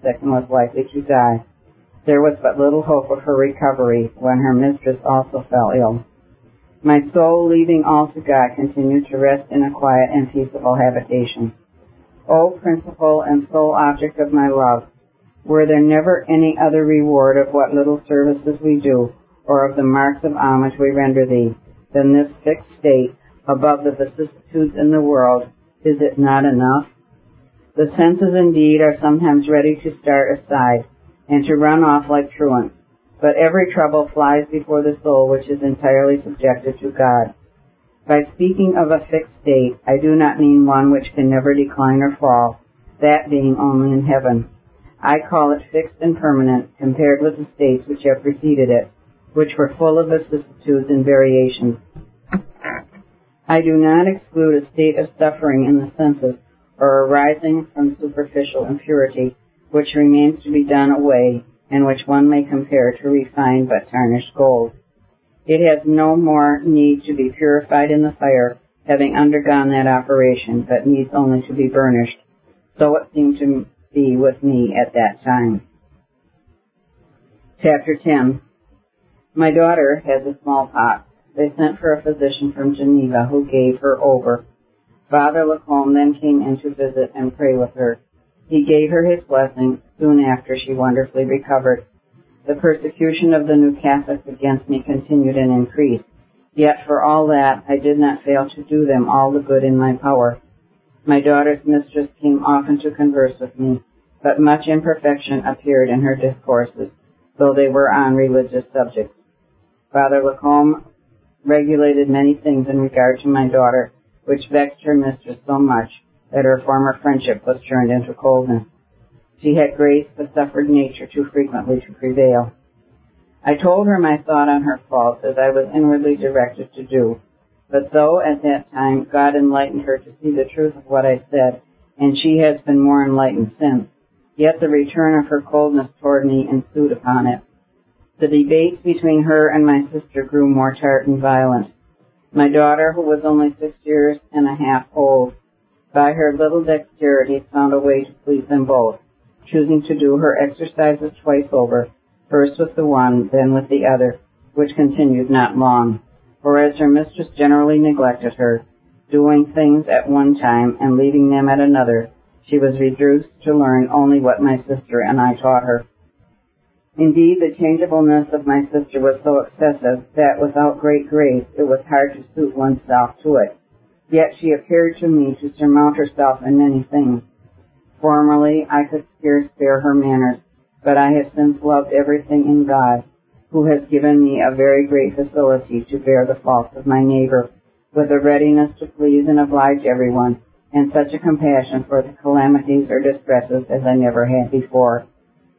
sick and was likely to die. There was but little hope of her recovery when her mistress also fell ill. My soul, leaving all to God, continued to rest in a quiet and peaceable habitation. O principal and sole object of my love, were there never any other reward of what little services we do, or of the marks of homage we render thee, than this fixed state above the vicissitudes in the world? Is it not enough? The senses indeed are sometimes ready to start aside, and to run off like truants, but every trouble flies before the soul which is entirely subjected to God. By speaking of a fixed state, I do not mean one which can never decline or fall, that being only in heaven. I call it fixed and permanent, compared with the states which have preceded it, which were full of vicissitudes and variations. I do not exclude a state of suffering in the senses, or arising from superficial impurity, which remains to be done away, and which one may compare to refined but tarnished gold. It has no more need to be purified in the fire, having undergone that operation, but needs only to be burnished. So it seemed to be with me at that time. Chapter 10. My daughter had the smallpox. They sent for a physician from Geneva, who gave her over. Father Lacombe then came in to visit and pray with her. He gave her his blessing. Soon after, she wonderfully recovered. The persecution of the new Catholics against me continued and increased. Yet for all that, I did not fail to do them all the good in my power. My daughter's mistress came often to converse with me, but much imperfection appeared in her discourses, though they were on religious subjects. Father Lacombe regulated many things in regard to my daughter, which vexed her mistress so much that her former friendship was turned into coldness. She had grace, but suffered nature too frequently to prevail. I told her my thought on her faults, as I was inwardly directed to do. But though at that time God enlightened her to see the truth of what I said, and she has been more enlightened since, yet the return of her coldness toward me ensued upon it. The debates between her and my sister grew more tart and violent. My daughter, who was only 6 years and a half old, by her little dexterities found a way to please them both, choosing to do her exercises twice over, first with the one, then with the other, which continued not long, whereas her mistress generally neglected her, doing things at one time and leaving them at another. She was reduced to learn only what my sister and I taught her. Indeed, the changeableness of my sister was so excessive that without great grace it was hard to suit oneself to it. Yet she appeared to me to surmount herself in many things. Formerly I could scarce bear her manners, but I have since loved everything in God, who has given me a very great facility to bear the faults of my neighbor, with a readiness to please and oblige everyone, and such a compassion for the calamities or distresses as I never had before.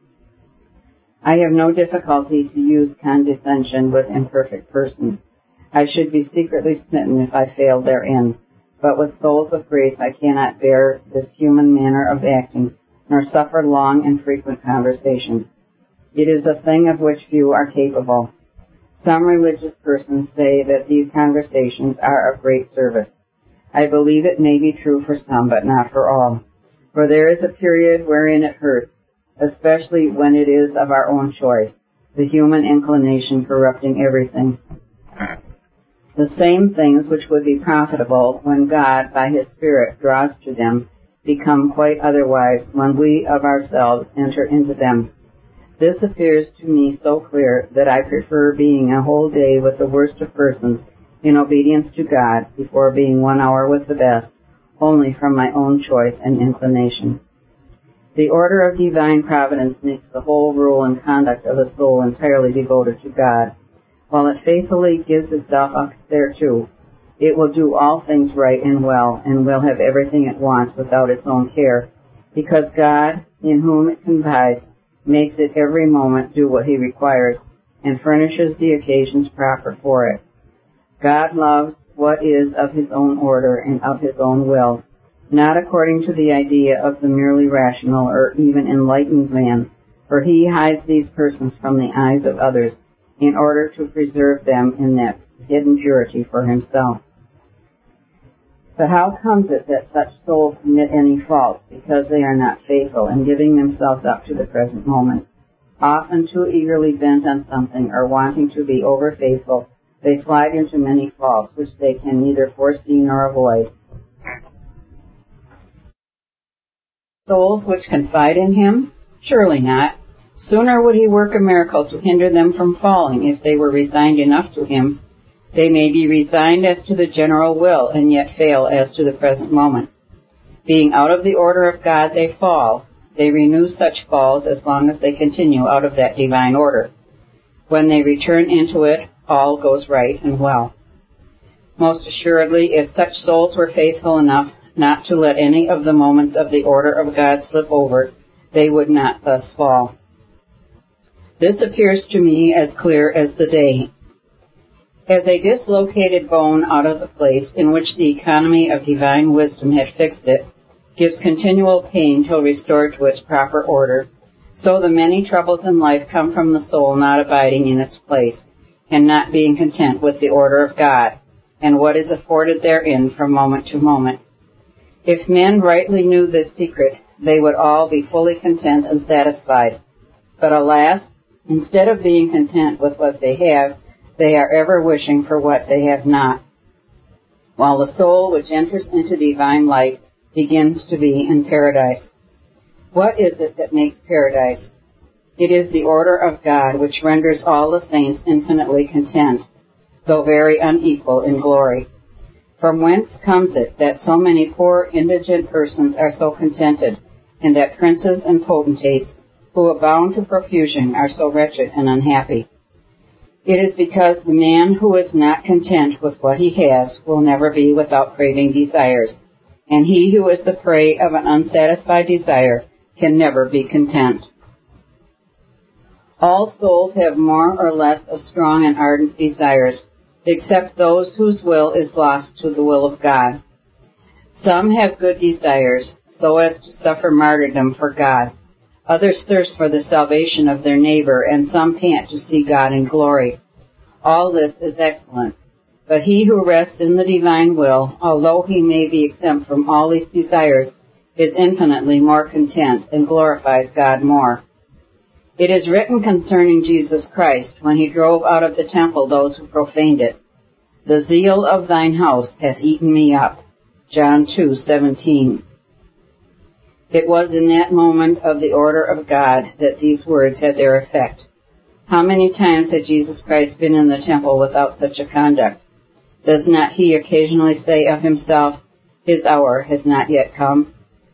I have no difficulty to use condescension with imperfect persons. I should be secretly smitten if I failed therein, but with souls of grace I cannot bear this human manner of acting, nor suffer long and frequent conversations. It is a thing of which few are capable. Some religious persons say that these conversations are of great service. I believe it may be true for some, but not for all. For there is a period wherein it hurts, especially when it is of our own choice, the human inclination corrupting everything. The same things which would be profitable when God, by His Spirit, draws to them, become quite otherwise when we of ourselves enter into them. This appears to me so clear that I prefer being a whole day with the worst of persons in obedience to God before being 1 hour with the best, only from my own choice and inclination. The order of divine providence makes the whole rule and conduct of the soul entirely devoted to God. While it faithfully gives itself up thereto, it will do all things right and well, and will have everything it wants without its own care, because God, in whom it confides, makes it every moment do what He requires, and furnishes the occasions proper for it. God loves what is of His own order and of His own will, not according to the idea of the merely rational or even enlightened man, for He hides these persons from the eyes of others in order to preserve them in that hidden purity for Himself. But how comes it that such souls commit any faults? Because they are not faithful in giving themselves up to the present moment. Often too eagerly bent on something or wanting to be over-faithful, they slide into many faults which they can neither foresee nor avoid. Souls which confide in him? Surely not. Sooner would he work a miracle to hinder them from falling if they were resigned enough to him. They may be resigned as to the general will and yet fail as to the present moment. Being out of the order of God, they fall. They renew such falls as long as they continue out of that divine order. When they return into it, all goes right and well. Most assuredly, if such souls were faithful enough not to let any of the moments of the order of God slip over, they would not thus fall. This appears to me as clear as the day. As a dislocated bone out of the place in which the economy of divine wisdom had fixed it gives continual pain till restored to its proper order, so the many troubles in life come from the soul not abiding in its place, and not being content with the order of God, and what is afforded therein from moment to moment. If men rightly knew this secret, they would all be fully content and satisfied. But alas, instead of being content with what they have, they are ever wishing for what they have not, while the soul which enters into divine light begins to be in paradise. What is it that makes paradise? It is the order of God which renders all the saints infinitely content, though very unequal in glory. From whence comes it that so many poor indigent persons are so contented, and that princes and potentates, who abound to profusion, are so wretched and unhappy? It is because the man who is not content with what he has will never be without craving desires, and he who is the prey of an unsatisfied desire can never be content. All souls have more or less of strong and ardent desires, except those whose will is lost to the will of God. Some have good desires, so as to suffer martyrdom for God. Others thirst for the salvation of their neighbor, and some pant to see God in glory. All this is excellent. But he who rests in the divine will, although he may be exempt from all these desires, is infinitely more content and glorifies God more. It is written concerning Jesus Christ, when he drove out of the temple those who profaned it, "The zeal of thine house hath eaten me up." John 2:17. It was in that moment of the order of God that these words had their effect. How many times had Jesus Christ been in the temple without such a conduct? Does not he occasionally say of himself, "His hour has not yet come"?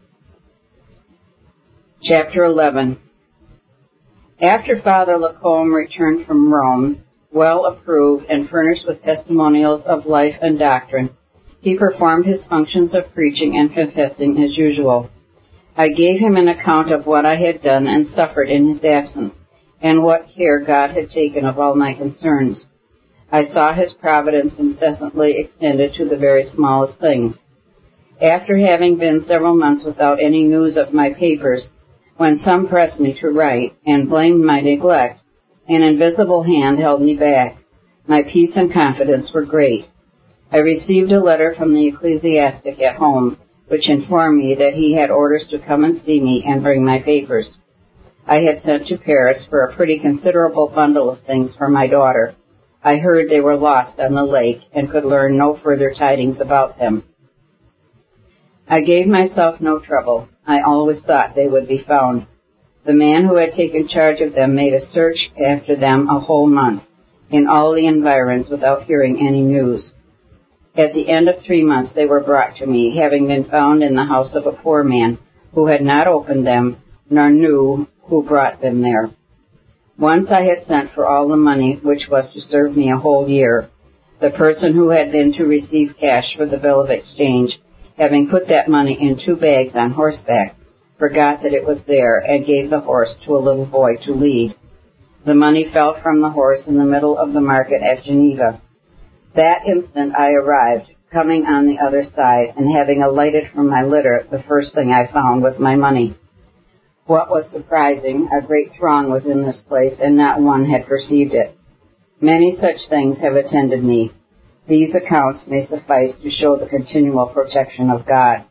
Chapter 11. After Father Lacombe returned from Rome, well approved and furnished with testimonials of life and doctrine, he performed his functions of preaching and confessing as usual. I gave him an account of what I had done and suffered in his absence, and what care God had taken of all my concerns. I saw his providence incessantly extended to the very smallest things. After having been several months without any news of my papers, when some pressed me to write and blamed my neglect, an invisible hand held me back. My peace and confidence were great. I received a letter from the ecclesiastic at home, which informed me that he had orders to come and see me and bring my papers. I had sent to Paris for a pretty considerable bundle of things for my daughter. I heard they were lost on the lake and could learn no further tidings about them. I gave myself no trouble. I always thought they would be found. The man who had taken charge of them made a search after them a whole month in all the environs without hearing any news. At the end of 3 months they were brought to me, having been found in the house of a poor man who had not opened them, nor knew who brought them there. Once I had sent for all the money which was to serve me a whole year. The person who had been to receive cash for the bill of exchange, having put that money in 2 bags on horseback, forgot that it was there and gave the horse to a little boy to lead. The money fell from the horse in the middle of the market at Geneva. That instant I arrived, coming on the other side, and having alighted from my litter, the first thing I found was my money. What was surprising, a great throng was in this place, and not one had perceived it. Many such things have attended me. These accounts may suffice to show the continual protection of God.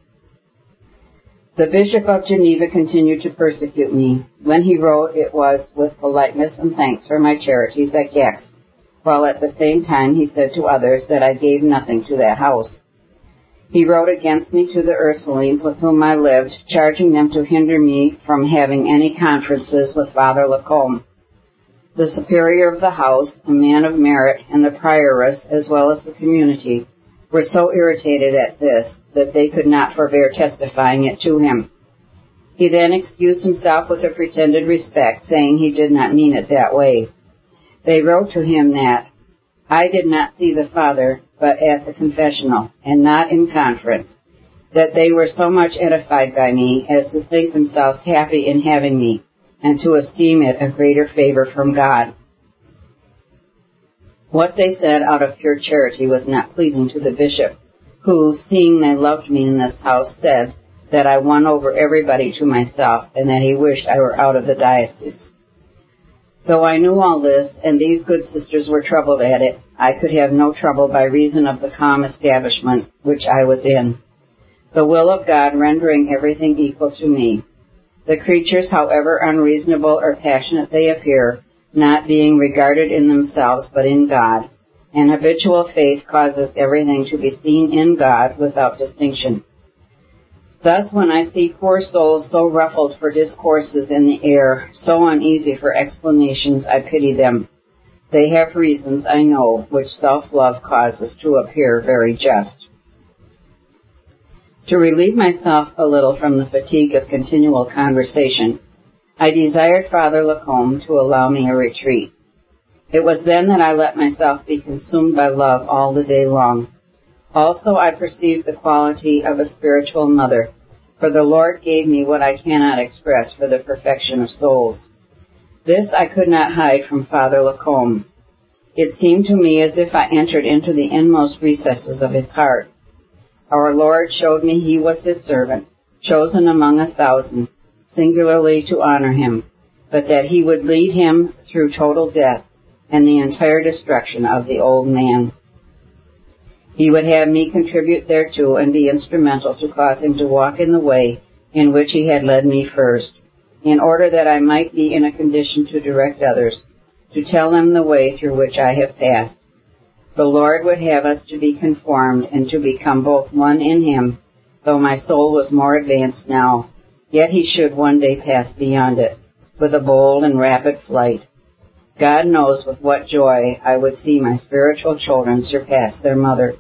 The Bishop of Geneva continued to persecute me. When he wrote, it was with politeness and thanks for my charities at Gex, while at the same time he said to others that I gave nothing to that house. He wrote against me to the Ursulines with whom I lived, charging them to hinder me from having any conferences with Father Lacombe. The superior of the house, a man of merit, and the prioress, as well as the community, were so irritated at this that they could not forbear testifying it to him. He then excused himself with a pretended respect, saying he did not mean it that way. They wrote to him that I did not see the Father, but at the confessional, and not in conference, that they were so much edified by me as to think themselves happy in having me, and to esteem it a greater favor from God. What they said out of pure charity was not pleasing to the bishop, who, seeing they loved me in this house, said that I won over everybody to myself, and that he wished I were out of the diocese. Though I knew all this, and these good sisters were troubled at it, I could have no trouble by reason of the calm establishment which I was in, the will of God rendering everything equal to me. The creatures, however unreasonable or passionate they appear, not being regarded in themselves but in God, and habitual faith causes everything to be seen in God without distinction. Thus, when I see poor souls so ruffled for discourses in the air, so uneasy for explanations, I pity them. They have reasons, I know, which self-love causes to appear very just. To relieve myself a little from the fatigue of continual conversation, I desired Father Lacombe to allow me a retreat. It was then that I let myself be consumed by love all the day long. Also I perceived the quality of a spiritual mother, for the Lord gave me what I cannot express for the perfection of souls. This I could not hide from Father Lacombe. It seemed to me as if I entered into the inmost recesses of his heart. Our Lord showed me he was his servant, chosen among 1,000, singularly to honor him, but that he would lead him through total death and the entire destruction of the old man. He would have me contribute thereto and be instrumental to cause him to walk in the way in which he had led me first, in order that I might be in a condition to direct others, to tell them the way through which I have passed. The Lord would have us to be conformed and to become both one in him, though my soul was more advanced now, yet he should one day pass beyond it, with a bold and rapid flight. God knows with what joy I would see my spiritual children surpass their mother.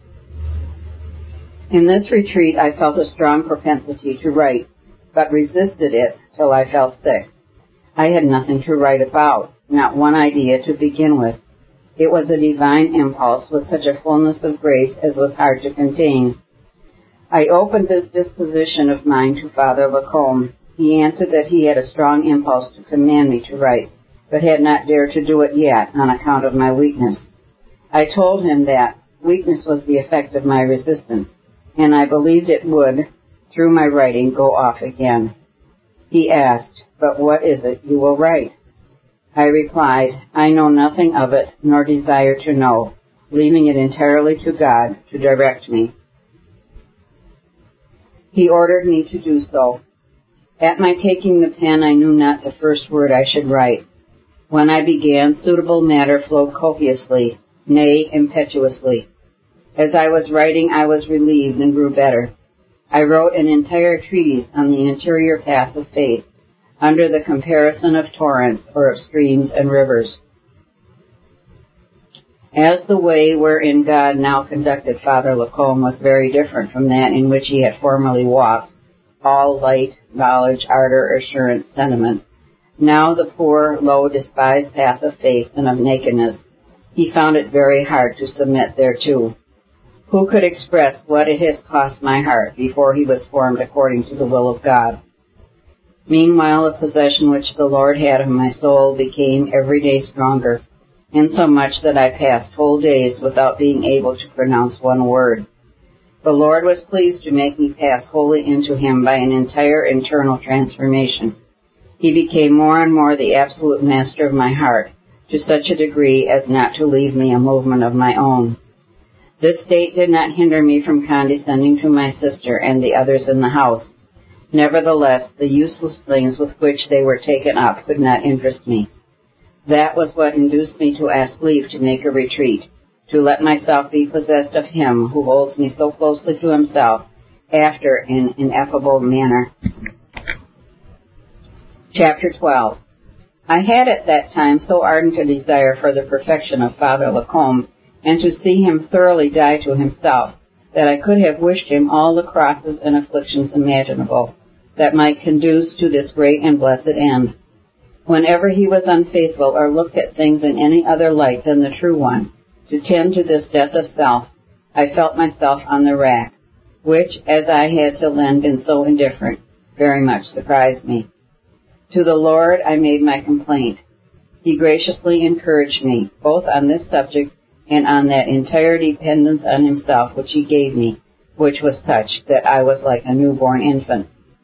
In this retreat I felt a strong propensity to write, but resisted it till I fell sick. I had nothing to write about, not one idea to begin with. It was a divine impulse with such a fullness of grace as was hard to contain. I opened this disposition of mine to Father Lacombe. He answered that he had a strong impulse to command me to write, but had not dared to do it yet on account of my weakness. I told him that weakness was the effect of my resistance, and I believed it would, through my writing, go off again. He asked, "But what is it you will write?" I replied, "I know nothing of it, nor desire to know, leaving it entirely to God to direct me." He ordered me to do so. At my taking the pen, I knew not the first word I should write. When I began, suitable matter flowed copiously, nay, impetuously. As I was writing, I was relieved and grew better. I wrote an entire treatise on the interior path of faith, under the comparison of torrents or of streams and rivers. As the way wherein God now conducted Father Lacombe was very different from that in which he had formerly walked, all light, knowledge, ardor, assurance, sentiment, now the poor, low, despised path of faith and of nakedness, he found it very hard to submit thereto. Who could express what it has cost my heart before he was formed according to the will of God? Meanwhile, the possession which the Lord had of my soul became every day stronger, insomuch that I passed whole days without being able to pronounce one word. The Lord was pleased to make me pass wholly into him by an entire internal transformation. He became more and more the absolute master of my heart, to such a degree as not to leave me a movement of my own. This state did not hinder me from condescending to my sister and the others in the house. Nevertheless, the useless things with which they were taken up could not interest me. That was what induced me to ask leave to make a retreat, to let myself be possessed of him who holds me so closely to himself after an ineffable manner. Chapter 12. I had at that time so ardent a desire for the perfection of Father Lacombe, and to see him thoroughly die to himself, that I could have wished him all the crosses and afflictions imaginable, that might conduce to this great and blessed end. Whenever he was unfaithful or looked at things in any other light than the true one, to tend to this death of self, I felt myself on the rack, which, as I had till then been so indifferent, very much surprised me. To the Lord I made my complaint. He graciously encouraged me, both on this subject and on that entire dependence on himself which he gave me, which was such that I was like a newborn infant.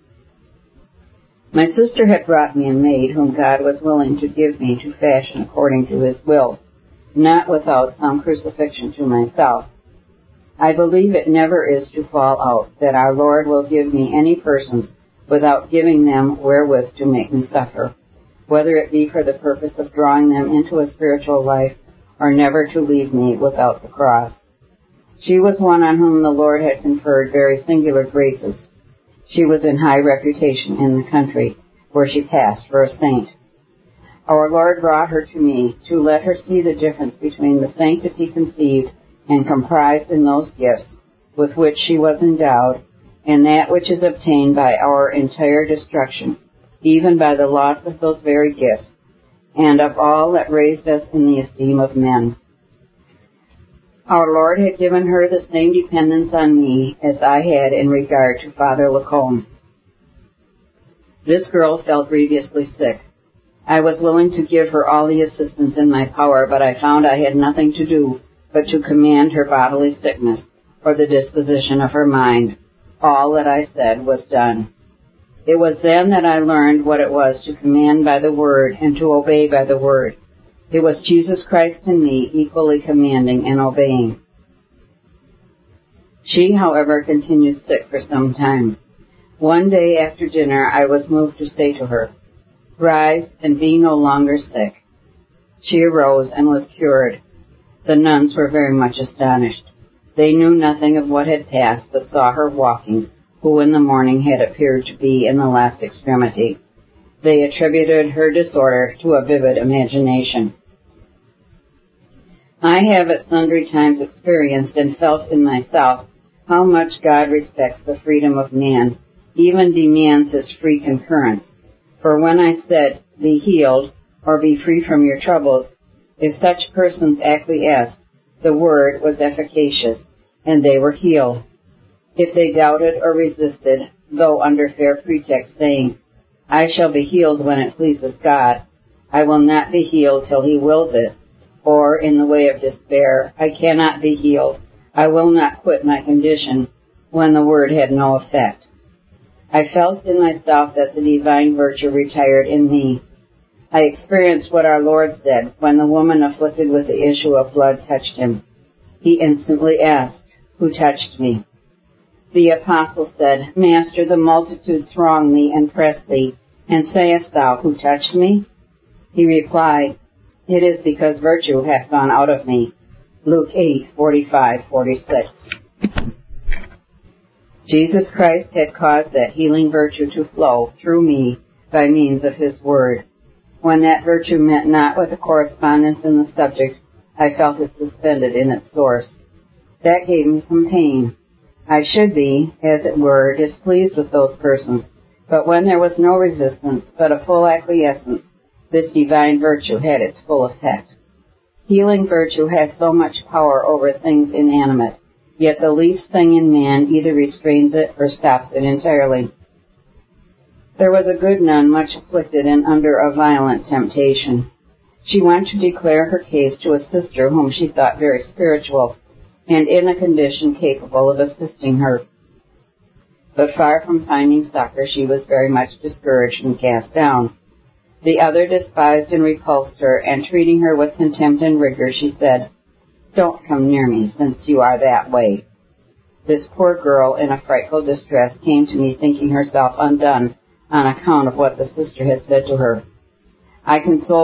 My sister had brought me a maid whom God was willing to give me to fashion according to his will, not without some crucifixion to myself. I believe it never is to fall out that our Lord will give me any persons without giving them wherewith to make me suffer, whether it be for the purpose of drawing them into a spiritual life or never to leave me without the cross. She was one on whom the Lord had conferred very singular graces. She was in high reputation in the country, where she passed for a saint. Our Lord brought her to me to let her see the difference between the sanctity conceived and comprised in those gifts with which she was endowed, and that which is obtained by our entire destruction, even by the loss of those very gifts, and of all that raised us in the esteem of men. Our Lord had given her the same dependence on me as I had in regard to Father Lacombe. This girl fell grievously sick. I was willing to give her all the assistance in my power, but I found I had nothing to do but to command her bodily sickness or the disposition of her mind. All that I said was done. It was then that I learned what it was to command by the word and to obey by the word. It was Jesus Christ and me equally commanding and obeying. She, however, continued sick for some time. One day after dinner I was moved to say to her, "Rise and be no longer sick." She arose and was cured. The nuns were very much astonished. They knew nothing of what had passed, but saw her walking, who in the morning had appeared to be in the last extremity. They attributed her disorder to a vivid imagination. I have at sundry times experienced and felt in myself how much God respects the freedom of man, even demands his free concurrence. For when I said, "Be healed," or "Be free from your troubles," if such persons acquiesced, the word was efficacious, and they were healed. If they doubted or resisted, though under fair pretext, saying, "I shall be healed when it pleases God," "I will not be healed till he wills it," or in the way of despair, "I cannot be healed, I will not quit my condition," when the word had no effect. I felt in myself that the divine virtue retired in me. I experienced what our Lord said when the woman afflicted with the issue of blood touched him. He instantly asked, "Who touched me?" The apostle said, "Master, the multitude throng thee and press thee, and sayest thou, Who touched me?" He replied, "It is because virtue hath gone out of me." Luke 8:45-46. Jesus Christ had caused that healing virtue to flow through me by means of his word. When that virtue met not with a correspondence in the subject, I felt it suspended in its source. That gave me some pain. I should be, as it were, displeased with those persons, but when there was no resistance, but a full acquiescence, this divine virtue had its full effect. Healing virtue has so much power over things inanimate, yet the least thing in man either restrains it or stops it entirely. There was a good nun much afflicted and under a violent temptation. She went to declare her case to a sister whom she thought very spiritual, and in a condition capable of assisting her. But far from finding succor, she was very much discouraged and cast down. The other despised and repulsed her, and treating her with contempt and rigor, she said, "Don't come near me, since you are that way." This poor girl, in a frightful distress, came to me thinking herself undone on account of what the sister had said to her. I consoled